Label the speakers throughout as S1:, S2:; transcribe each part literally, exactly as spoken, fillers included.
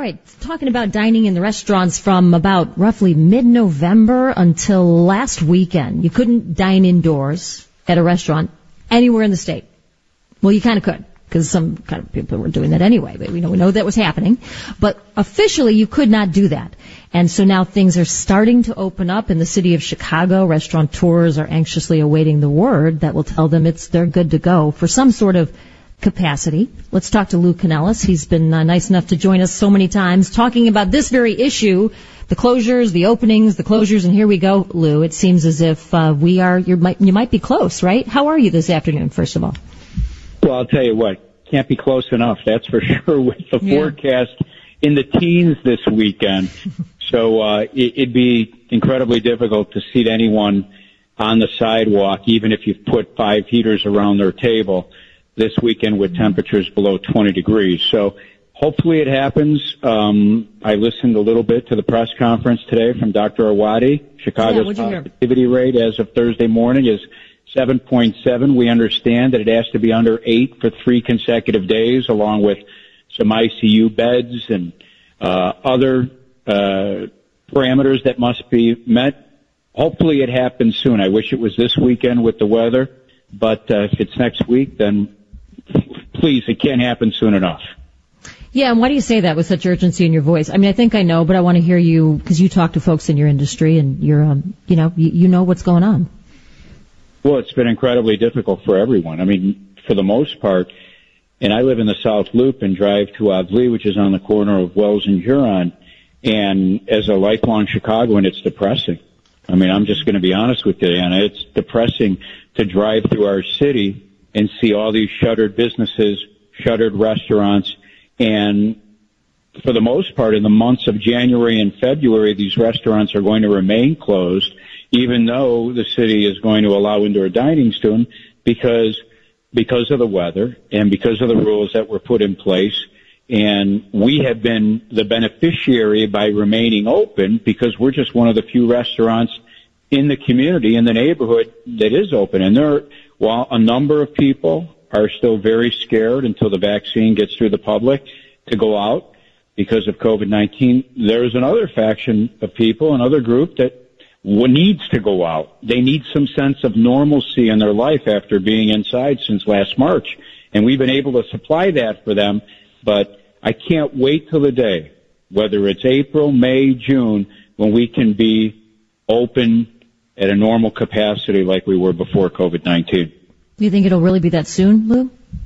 S1: right, talking about dining in the restaurants from about roughly mid-November until last weekend. You couldn't dine indoors at a restaurant anywhere in the state. Well, you kind of could, because some kind of people were doing that anyway. But we know, we know that was happening. But officially, you could not do that. And so now things are starting to open up in the city of Chicago. Restaurateurs are anxiously awaiting the word that will tell them it's they're good to go for some sort of capacity. Let's talk to Lou Canellis. He's been uh, nice enough to join us so many times talking about this very issue, the closures, the openings, the closures, and here we go, Lou. It seems as if uh, we are, you might, you might be close, right? How are you this afternoon, first of all?
S2: Well, I'll tell you what, can't be close enough, that's for sure, with the yeah. forecast in the teens this weekend. So uh, it, it'd be incredibly difficult to seat anyone on the sidewalk, even if you've put five heaters around their table this weekend with temperatures below twenty degrees. So hopefully it happens. Um, I listened a little bit to the press conference today from Doctor Arwady. Chicago's
S1: yeah,
S2: positivity rate as of Thursday morning is seven point seven. We understand that it has to be under eight for three consecutive days, along with some I C U beds and uh, other uh, parameters that must be met. Hopefully it happens soon. I wish it was this weekend with the weather, but uh, if it's next week, then please, it can't happen soon enough.
S1: Yeah, and why do you say that with such urgency in your voice? I mean, I think I know, but I want to hear you, because you talk to folks in your industry and you're, um, you know, you, you know what's going on.
S2: Well, it's been incredibly difficult for everyone. I mean, for the most part, and I live in the South Loop and drive to Avlee, which is on the corner of Wells and Huron, and as a lifelong Chicagoan, it's depressing. I mean, I'm just going to be honest with you, Anna. It's depressing to drive through our city and see all these shuttered businesses, shuttered restaurants, and for the most part, in the months of January and February, these restaurants are going to remain closed, even though the city is going to allow indoor dining soon, because because of the weather and because of the rules that were put in place. And we have been the beneficiary by remaining open because we're just one of the few restaurants in the community, in the neighborhood, that is open. And there, while a number of people are still very scared until the vaccine gets through the public to go out because of COVID nineteen, there's another faction of people, another group that needs to go out. They need some sense of normalcy in their life after being inside since last March. And we've been able to supply that for them. But I can't wait till the day, whether it's April, May, June, when we can be open at a normal capacity like we were before COVID nineteen.
S1: Do you think it'll really be that soon, Lou?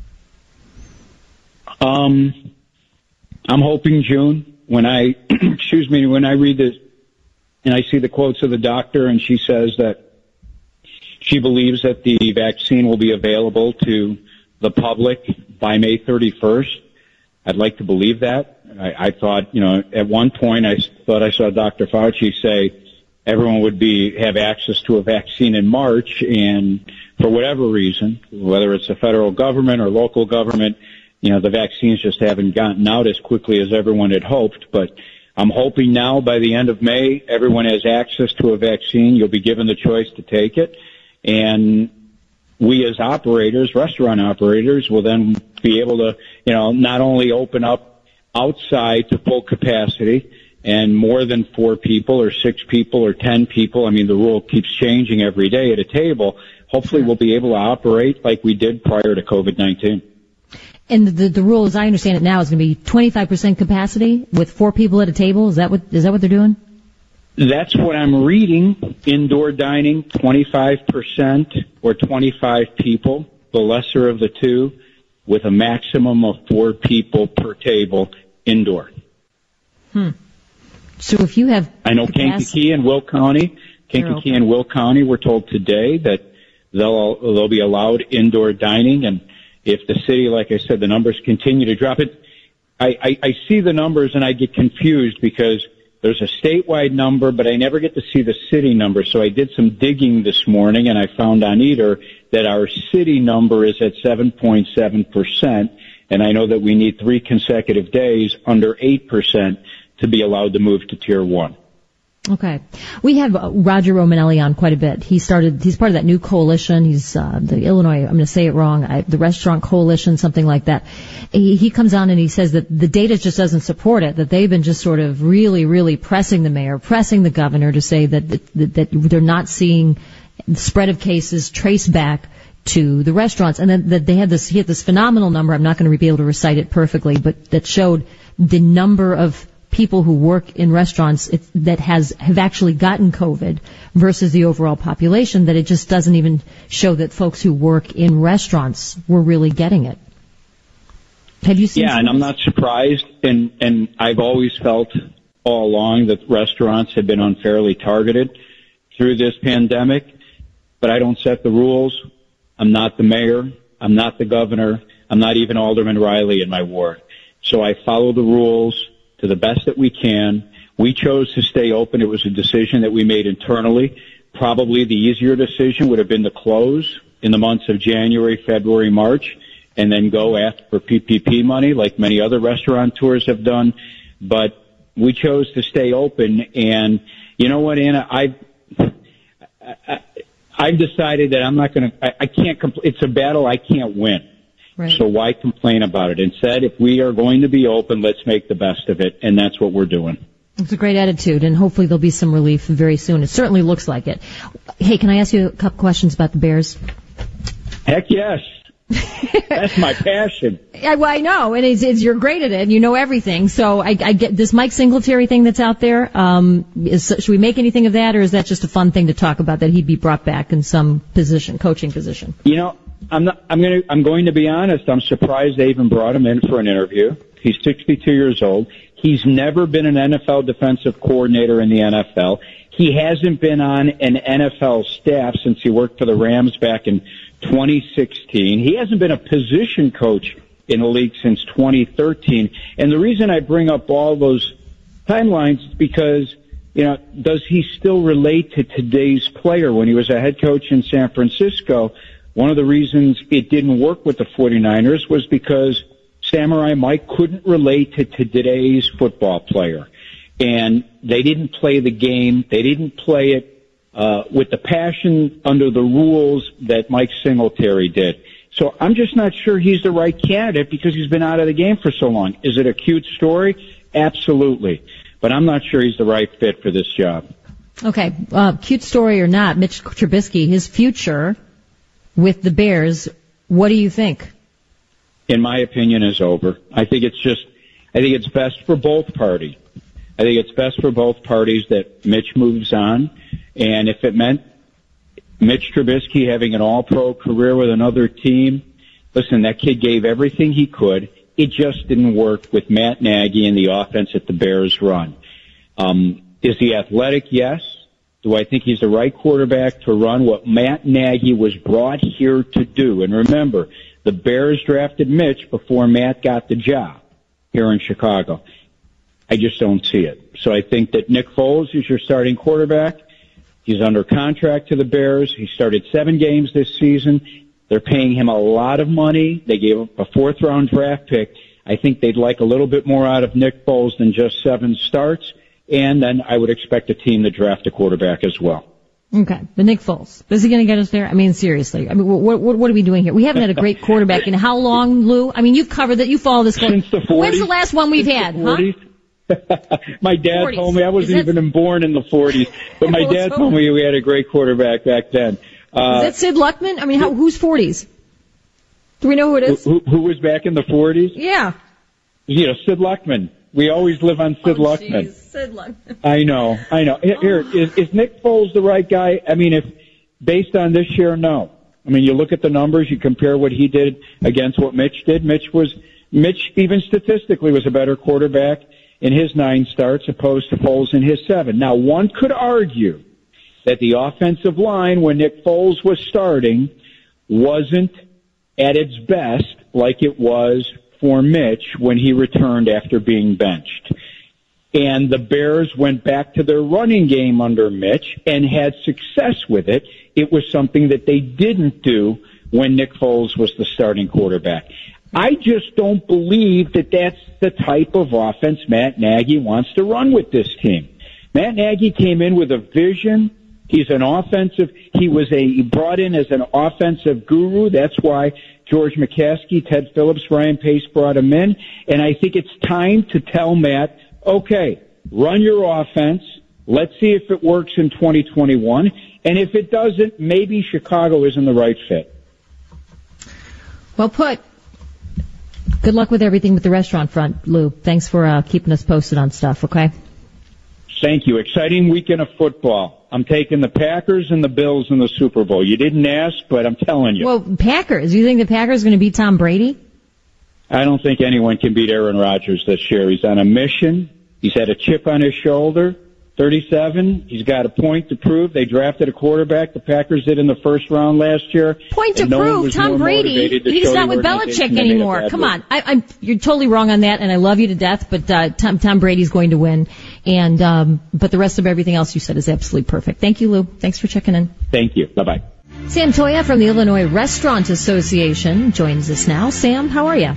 S2: Um, I'm hoping June. When I, excuse me, when I read this and I see the quotes of the doctor and she says that she believes that the vaccine will be available to the public by May thirty-first, I'd like to believe that. I, I thought, you know, at one point I thought I saw Doctor Fauci say everyone would be have access to a vaccine in March, and for whatever reason, whether it's the federal government or local government, you know, the vaccines just haven't gotten out as quickly as everyone had hoped. But I'm hoping now by the end of May, everyone has access to a vaccine. You'll be given the choice to take it. And we as operators, restaurant operators, will then be able to, you know, not only open up outside to full capacity and more than four people or six people or ten people. I mean, the rule keeps changing every day at a table. Hopefully we'll be able to operate like we did prior to COVID nineteen.
S1: And the the rule, as I understand it now, is going to be twenty-five percent capacity with four people at a table. Is that what is that what they're doing?
S2: That's what I'm reading. Indoor dining, twenty-five percent or twenty-five people, the lesser of the two, with a maximum of four people per table indoor.
S1: Hmm. So if you have
S2: I know capacity, Kankakee and Will County, Kankakee and Will County were told today that they'll they'll be allowed indoor dining, and if the city, like I said, the numbers continue to drop it, I, I, I see the numbers and I get confused because there's a statewide number, but I never get to see the city number. So I did some digging this morning and I found on Eater that our city number is at seven point seven percent, and I know that we need three consecutive days under eight percent to be allowed to move to tier one.
S1: Okay. We have uh, Roger Romanelli on quite a bit. He started, he's part of that new coalition. He's, uh, the Illinois, I'm going to say it wrong, I, the Restaurant Coalition, something like that. He, he comes on and he says that the data just doesn't support it, that they've been just sort of really, really pressing the mayor, pressing the governor to say that, that, that they're not seeing the spread of cases traced back to the restaurants. And then that they had this, he had this phenomenal number, I'm not going to be able to recite it perfectly, but that showed the number of people who work in restaurants it, that has have actually gotten COVID versus the overall population, that it just doesn't even show that folks who work in restaurants were really getting it. Have you seen?
S2: Yeah, and I'm not surprised, and and I've always felt all along that restaurants have been unfairly targeted through this pandemic, but I don't set the rules. I'm not the mayor. I'm not the governor. I'm not even Alderman Riley in my ward. So I follow the rules to the best that we can. We chose to stay open. It was a decision that we made internally. Probably the easier decision would have been to close in the months of January, February, March, and then go ask for P P P money like many other restaurateurs have done. But we chose to stay open. And you know what, Anna? I've, I, I've decided that I'm not going to, I, I can't, compl- it's a battle I can't win. Right. So why complain about it? Instead, if we are going to be open, let's make the best of it, and that's what we're doing.
S1: It's a great attitude, and hopefully there'll be some relief very soon. It certainly looks like it. Hey, can I ask you a couple questions about the Bears?
S2: Heck yes. That's my passion.
S1: I, well, I know, and it's, it's, you're great at it, and you know everything. So I, I get this Mike Singletary thing that's out there. Um, is, should we make anything of that, or is that just a fun thing to talk about, that he'd be brought back in some position, coaching position?
S2: You know, I'm not, I'm going to, I'm going to be honest. I'm surprised they even brought him in for an interview. He's sixty-two years old. He's never been an N F L defensive coordinator in the N F L. He hasn't been on an N F L staff since he worked for the Rams back in twenty sixteen. He hasn't been a position coach in the league since twenty thirteen. And the reason I bring up all those timelines is because, you know, does he still relate to today's player? When he was a head coach in San Francisco, one of the reasons it didn't work with the 49ers was because Samurai Mike couldn't relate to today's football player. And they didn't play the game. They didn't play it uh, with the passion under the rules that Mike Singletary did. So I'm just not sure he's the right candidate because he's been out of the game for so long. Is it a cute story? Absolutely. But I'm not sure he's the right fit for this job.
S1: Okay, uh, cute story or not, Mitch Trubisky, his future with the Bears, what do you think?
S2: In my opinion, is over. I think it's just, I think it's best for both parties. I think it's best for both parties that Mitch moves on. And if it meant Mitch Trubisky having an all-pro career with another team, listen, that kid gave everything he could. It just didn't work with Matt Nagy and the offense that the Bears run. Um, is he athletic? Yes. Do I think he's the right quarterback to run what Matt Nagy was brought here to do? And remember, the Bears drafted Mitch before Matt got the job here in Chicago. I just don't see it. So I think that Nick Foles is your starting quarterback. He's under contract to the Bears. He started seven games this season. They're paying him a lot of money. They gave him a fourth-round draft pick. I think they'd like a little bit more out of Nick Foles than just seven starts. And then I would expect a team to draft a quarterback as well.
S1: Okay, the Nick Foles. Is he going to get us there? I mean, seriously. I mean, what, what, what are we doing here? We haven't had a great quarterback in how long, Lou? I mean, you've covered that. You follow this.
S2: Since the forties.
S1: When's the last one we've had? Huh?
S2: My dad
S1: forties.
S2: told me, I wasn't that... even born in the forties, but my dad told me we had a great quarterback back then. Uh,
S1: is that Sid Luckman? I mean, how, who's forties? Do we know who it is?
S2: Who, who was back in the forties?
S1: Yeah.
S2: You know, Sid Luckman. We always live on Sid
S1: oh,
S2: Luckman.
S1: Geez. Sid Luckman.
S2: I know, I know. Here,
S1: oh.
S2: is, is Nick Foles the right guy? I mean, if based on this year, no. I mean, you look at the numbers, you compare what he did against what Mitch did. Mitch was, Mitch even statistically was a better quarterback in his nine starts opposed to Foles in his seven. Now, one could argue that the offensive line, when Nick Foles was starting, wasn't at its best like it was for Mitch when he returned after being benched. And the Bears went back to their running game under Mitch and had success with it. It was something that they didn't do when Nick Foles was the starting quarterback. I just don't believe that that's the type of offense Matt Nagy wants to run with this team. Matt Nagy came in with a vision. He's an offensive. He was a he brought in as an offensive guru. That's why George McCaskey, Ted Phillips, Ryan Pace brought him in. And I think it's time to tell Matt, okay, run your offense. Let's see if it works in twenty twenty-one. And if it doesn't, maybe Chicago isn't the right fit.
S1: Well put. Good luck with everything with the restaurant front, Lou. Thanks for uh, keeping us posted on stuff, okay?
S2: Thank you. Exciting weekend of football. I'm taking the Packers and the Bills in the Super Bowl. You didn't ask, but I'm telling you.
S1: Well, Packers. You think the Packers are going to beat Tom Brady?
S2: I don't think anyone can beat Aaron Rodgers this year. He's on a mission. He's had a chip on his shoulder. thirty-seven. He's got a point to prove. They drafted a quarterback. The Packers did in the first round last year.
S1: Point to
S2: no
S1: prove. Tom Brady. He's not with Belichick anymore. Come on. I, I'm, you're totally wrong on that, and I love you to death, but uh, Tom, Tom Brady's going to win. And um, but the rest of everything else you said is absolutely perfect. Thank you, Lou. Thanks for checking in.
S2: Thank you. Bye-bye.
S1: Sam Toya from the Illinois Restaurant Association joins us now. Sam, how are you?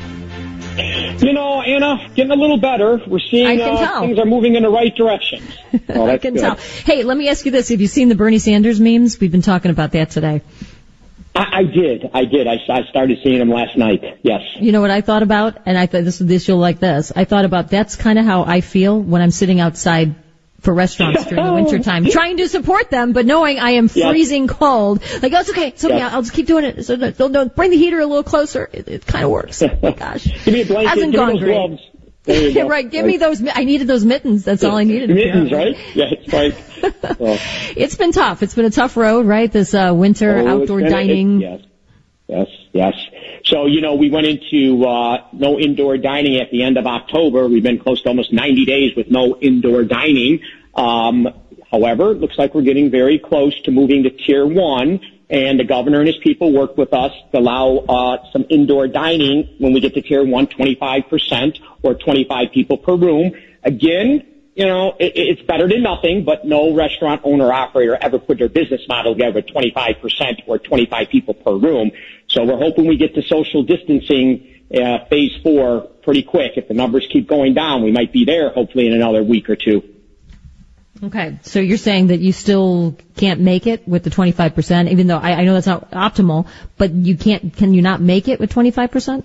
S3: You know, Anna, getting a little better. We're seeing uh, things are moving in the right direction.
S1: Oh, I can good. tell. Hey, let me ask you this. Have you seen the Bernie Sanders memes? We've been talking about that today.
S3: I, I did. I did. I, I started seeing them last night. Yes.
S1: You know what I thought about? And I thought this, this you'll like this. I thought about that's kind of how I feel when I'm sitting outside for restaurants during the wintertime, trying to support them, but knowing I am freezing yep. cold. Like, oh, it's okay. It's okay. Yep. I'll just keep doing it. So don't, don't bring the heater a little closer. It, it kind of works. Oh my gosh.
S3: Give me a blanket.
S1: Hasn't
S3: Give
S1: gone
S3: me those
S1: great.
S3: Gloves.
S1: Right. Give right. me those. I needed those mittens. That's all I needed.
S3: Mittens, right? Yeah, it's right. Well,
S1: it's been tough. It's been a tough road, right? This uh, winter
S3: oh,
S1: outdoor
S3: been,
S1: dining.
S3: It, yes. Yes, yes. So, you know, we went into uh no indoor dining at the end of October. We've been close to almost ninety days with no indoor dining. Um, however, it looks like we're getting very close to moving to tier one, and the governor and his people worked with us to allow uh some indoor dining when we get to tier one, twenty-five percent or twenty-five people per room. Again, you know, it, it's better than nothing, but no restaurant owner operator ever put their business model together with twenty-five percent or twenty-five people per room. So we're hoping we get to social distancing uh phase four pretty quick. If the numbers keep going down, we might be there hopefully in another week or two.
S1: Okay, so you're saying that you still can't make it with the twenty-five percent, even though I, I know that's not optimal, but you can't, can you not make it with twenty-five percent?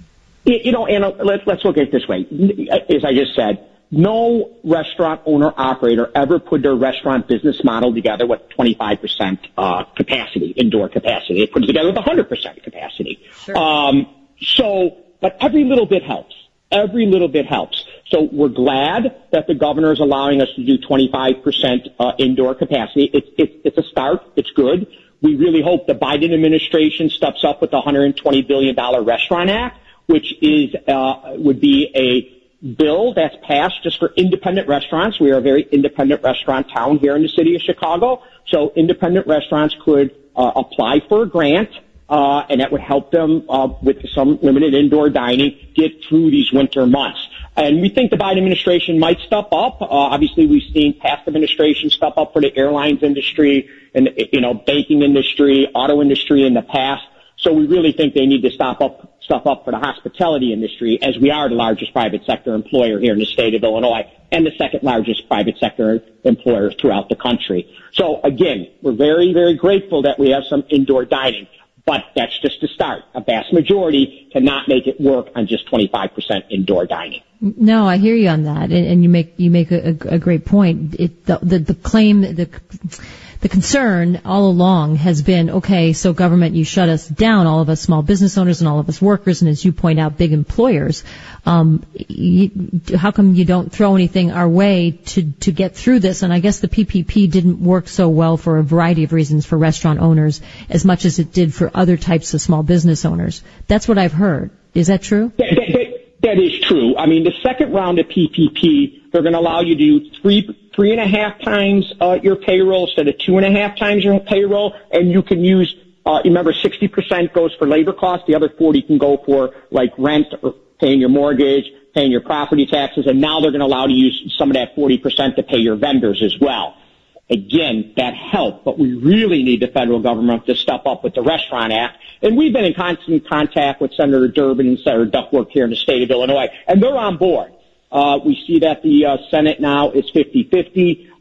S3: You know, Anna, let's, let's look at it this way. As I just said, no restaurant owner operator ever put their restaurant business model together with twenty-five percent uh, capacity, indoor capacity. They put it together with one hundred percent capacity.
S1: Sure.
S3: Um, so, but every little bit helps. Every little bit helps. So we're glad that the governor is allowing us to do twenty-five percent uh, indoor capacity. It's, it's, it's a start. It's good. We really hope the Biden administration steps up with the one hundred twenty billion dollars Restaurant Act, which is uh, would be a bill that's passed just for independent restaurants. We are a very independent restaurant town here in the city of Chicago. So independent restaurants could uh, apply for a grant. Uh, and that would help them, uh, with some limited indoor dining get through these winter months. And we think the Biden administration might step up. Uh, obviously we've seen past administrations step up for the airlines industry and, you know, banking industry, auto industry in the past. So we really think they need to step up, step up for the hospitality industry, as we are the largest private sector employer here in the state of Illinois and the second largest private sector employer throughout the country. So again, we're very, very grateful that we have some indoor dining. But that's just a start. A vast majority cannot make it work on just twenty-five percent indoor dining.
S1: No, I hear you on that, and, and you make you make a, a great point. It, the, the the claim, the the concern all along has been, okay, so government, you shut us down, all of us small business owners and all of us workers, and as you point out, big employers. Um, you, how come you don't throw anything our way to to get through this? And I guess the P P P didn't work so well for a variety of reasons for restaurant owners as much as it did for other types of small business owners. That's what I've heard. Is that true?
S3: That, that, that, that is true. I mean, the second round of P P P, they're going to allow you to do three three and a half times uh, your payroll instead of two and a half times your payroll, and you can use. Uh, remember, sixty percent goes for labor costs. The other forty can go for like rent or paying your mortgage, paying your property taxes, and now they're going to allow you to use some of that forty percent to pay your vendors as well. Again, that helped, but we really need the federal government to step up with the Restaurant Act. And we've been in constant contact with Senator Durbin and Senator Duckworth here in the state of Illinois, and they're on board. Uh, we see that the uh, Senate now is fifty-fifty.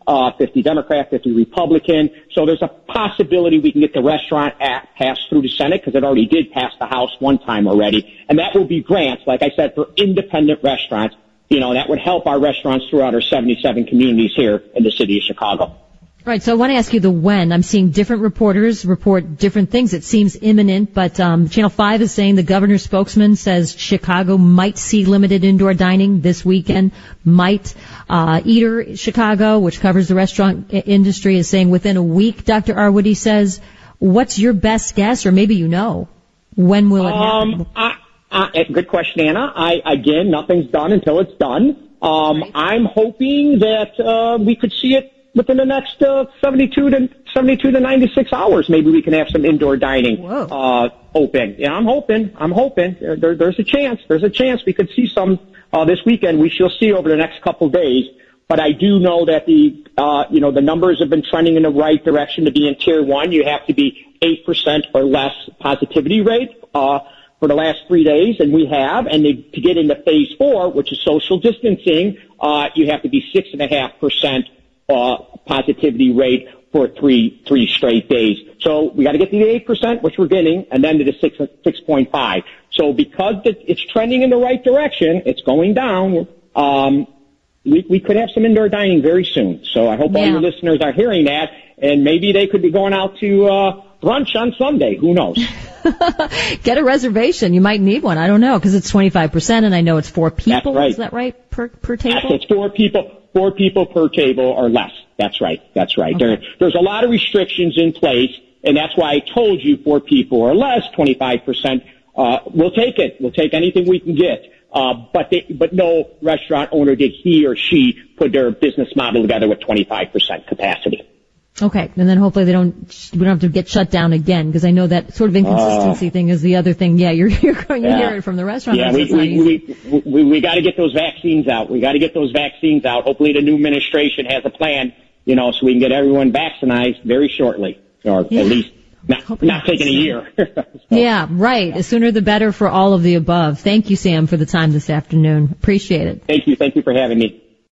S3: uh, fifty Democrat, fifty Republican. So there's a possibility we can get the Restaurant Act passed through the Senate, because it already did pass the House one time already. And that will be grants, like I said, for independent restaurants. You know, that would help our restaurants throughout our seventy-seven communities here in the city of Chicago.
S1: Right, so I want to ask you the when. I'm seeing different reporters report different things. It seems imminent, but um, Channel five is saying the governor's spokesman says Chicago might see limited indoor dining this weekend. Might. Uh, Eater Chicago, which covers the restaurant industry, is saying within a week, Doctor Arwady says. What's your best guess, or maybe you know, when will it happen?
S3: Um, I, I, good question, Anna. I, again, nothing's done until it's done. Um, right. I'm hoping that uh, we could see it within the next uh, seventy-two to ninety-six hours. Maybe we can have some indoor dining uh, open. Yeah, I'm hoping. I'm hoping. There, there, there's a chance. There's a chance we could see some uh, this weekend. We shall see over the next couple days. But I do know that the uh, you know the numbers have been trending in the right direction. To be in tier one, you have to be eight percent or less positivity rate uh, for the last three days, and we have. And to get into phase four, which is social distancing, uh, you have to be six and a half percent. Uh, positivity rate for three three straight days. So we got to get to the eight percent, which we're getting, and then to the six six point five. So because it's trending in the right direction, it's going down. Um, we we could have some indoor dining very soon. So I hope yeah. all your listeners are hearing that, and maybe they could be going out to uh, brunch on Sunday. Who knows?
S1: Get a reservation. You might need one. I don't know, because it's twenty-five percent, and I know it's four people.
S3: That's right.
S1: Is that right, per per table?
S3: Yes, it's four people. Four people per table or less. That's right. That's right. Okay. There, there's a lot of restrictions in place, and that's why I told you four people or less, twenty-five percent. Uh, we'll take it. We'll take anything we can get. Uh, but they, but no restaurant owner did he or she put their business model together with twenty-five percent capacity.
S1: Okay, and then hopefully they don't, we don't have to get shut down again, because I know that sort of inconsistency uh, thing is the other thing. Yeah, you're, you're going to yeah. hear it from the restaurant.
S3: Yeah, we, we, we, we, we got to get those vaccines out. We got to get those vaccines out. Hopefully the new administration has a plan, you know, so we can get everyone vaccinated very shortly, or yeah. at least not, not taking a year. So.
S1: Yeah, right. The sooner the better for all of the above. Thank you, Sam, for the time this afternoon. Appreciate it.
S3: Thank you. Thank you for having me.